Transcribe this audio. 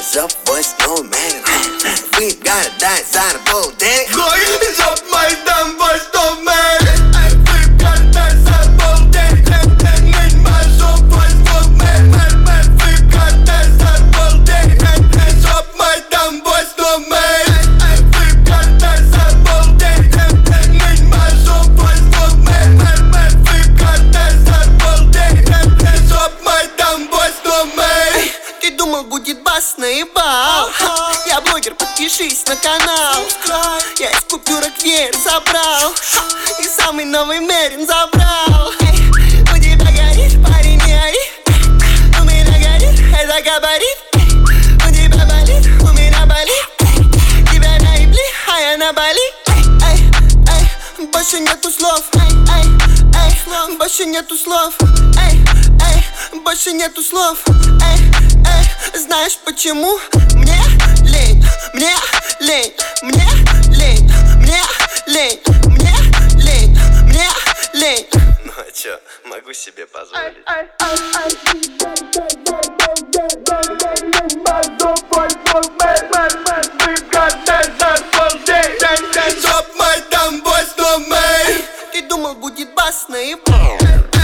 Hands up, boys, no man. We gotta die inside a bowl, dang. Hands up, my damn boys, no man. We gotta die inside a bowl, dang. Hands up, boys, no man. We gotta die inside a bowl, dang. Hands up, my damn boys, no man. We gotta die inside a bowl, dang. Hands up, boys, no man. We gotta die inside a bowl, dang. Hands up, my damn boys, no man. Ты думал, будет бас, наебал. Я блогер, подпишись на канал. Я из купюрок веер забрал и самый новый Мерин забрал. У тебя горит, парень, не ори. У меня горит, это габарит. У тебя болит, у меня болит. Тебя наебли, а я на Бали. Больше нету слов. Больше нету слов. Больше нету слов. Знаешь почему? Мне лень, мне лень, мне лень, мне лень, мне лень, мне лень. Ну а чё, могу себе позволить. Ты думал, будет бас, наебал.